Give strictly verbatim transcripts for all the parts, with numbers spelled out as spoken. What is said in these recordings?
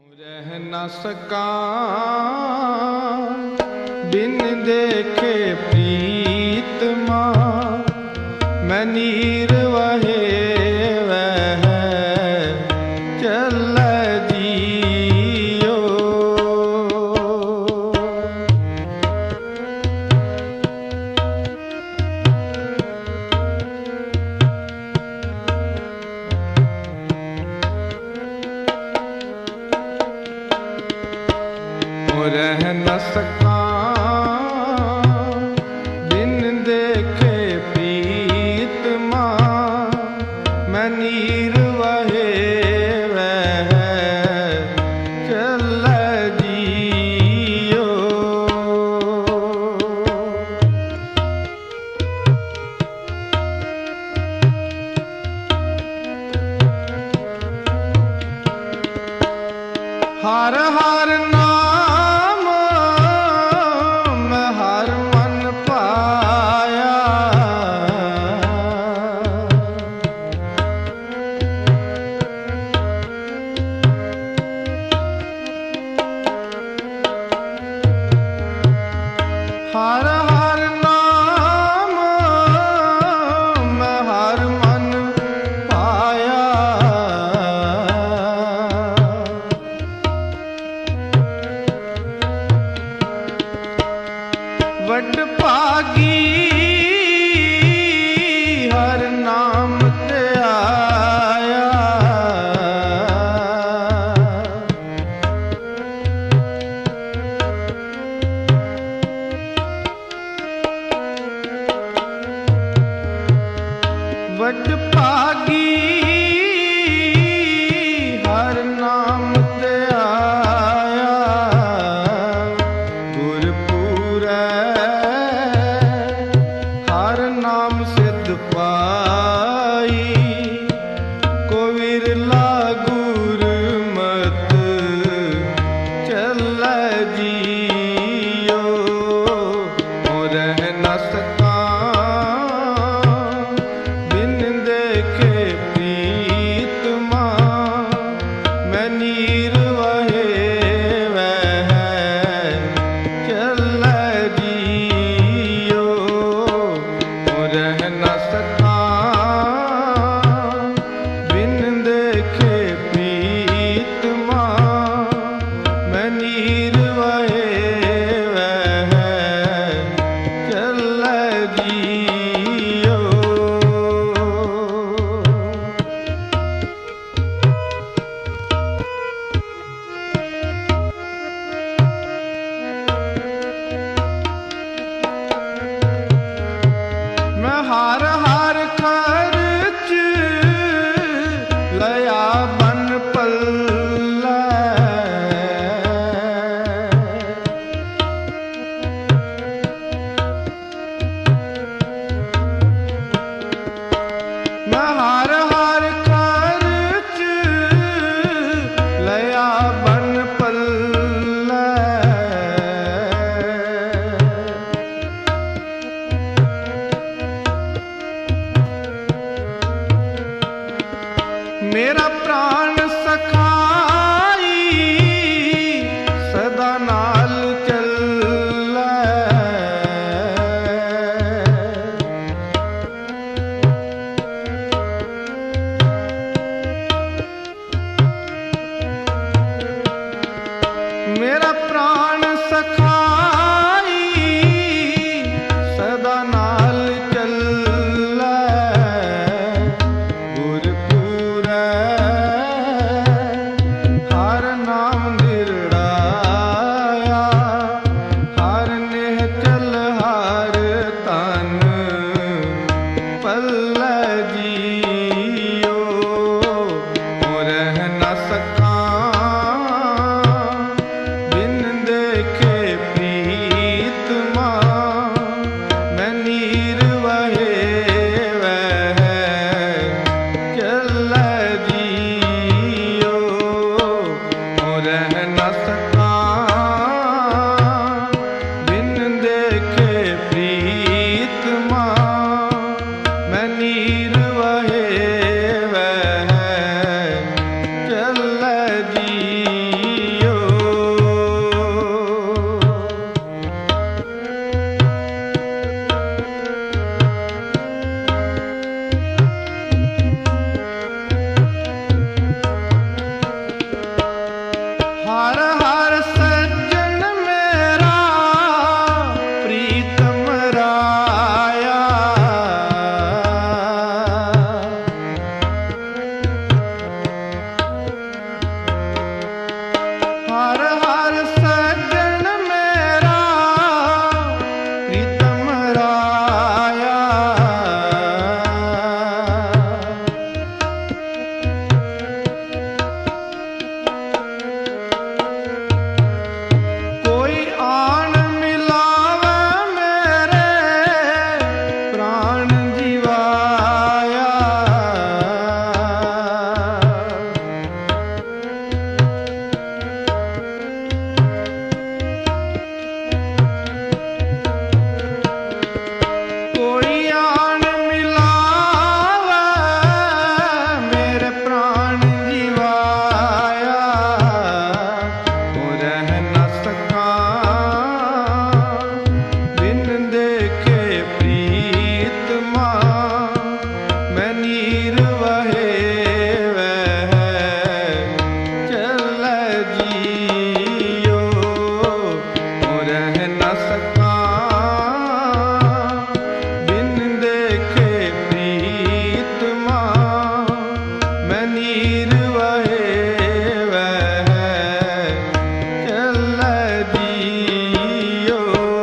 रह न सकां बिन देखे प्रीतमा, मैं नीर वहे वह चल जियो। रह न सकां बिन देखे प्रीतमा, मैं नीर वहे वह चल जियो। हर हर नाम मैं हर मन पाया, हर हर नाम मैं हर मन पाया। वड भागी हर नाम ते आया, वड भागी हर नाम ते आया। गुरपुरै हर नाम सिद्ध पाई, को विरला गुरमत चल जियो। रह न सकां बिन देखे प्रीतमा, मैं नीर वहे वह चल जियो। रह न सकां बिन देखे प्रीतमा, मैं नीर वहे वह चल जियो। मैं हर हर खर्च लया बन पल्लै, मैं हर हर खर्च लया बन पल्लै। मेरा प्राण सखाई सदा नाल चलै, मेरा प्राण सखाई सदा नाल चलै। गुरपुरै ਵਹੇ ਵਹਿ ਚੱਲੈ ਜੀਉ।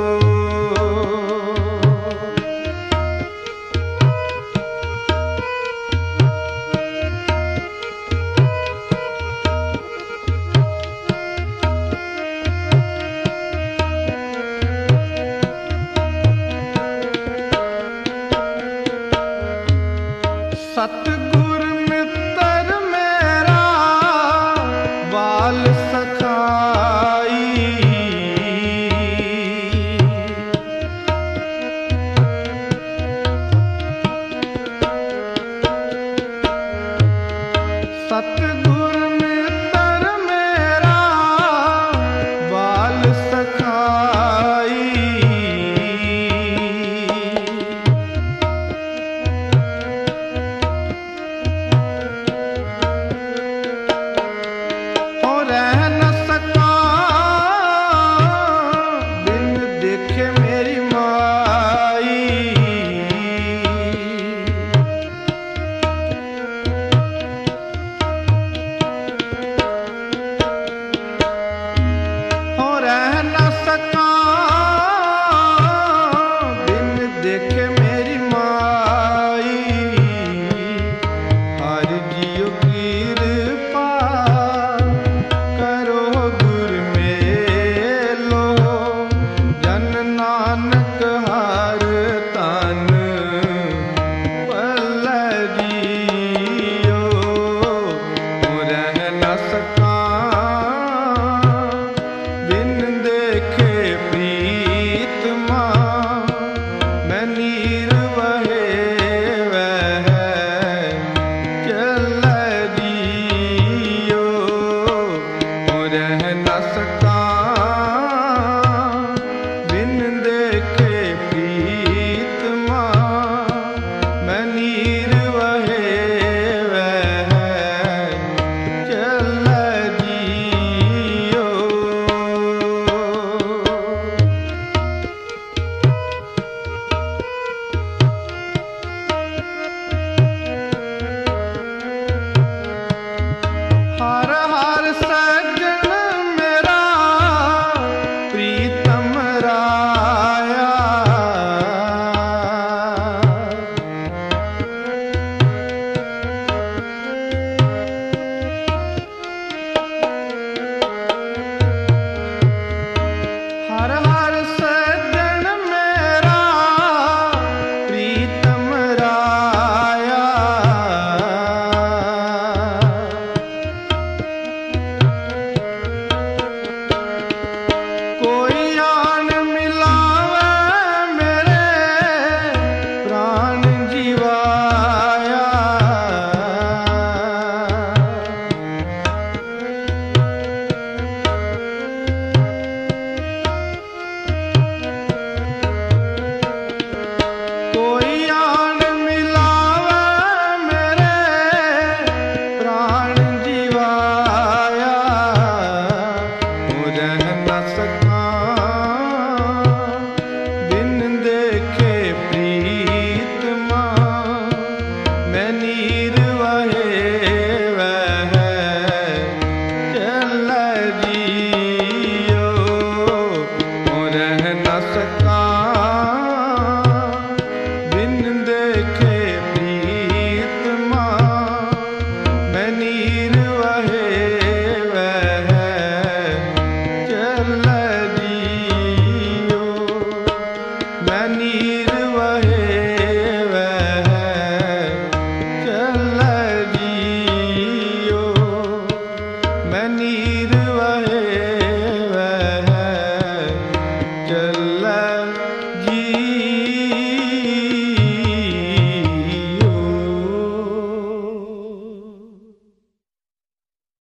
ਸਤਿਗੁਰ ਮਿੱਤਰ ਮੇਰਾ ਬਾਲ ਸਖਾਈ। ਸਤਿਗੁਰ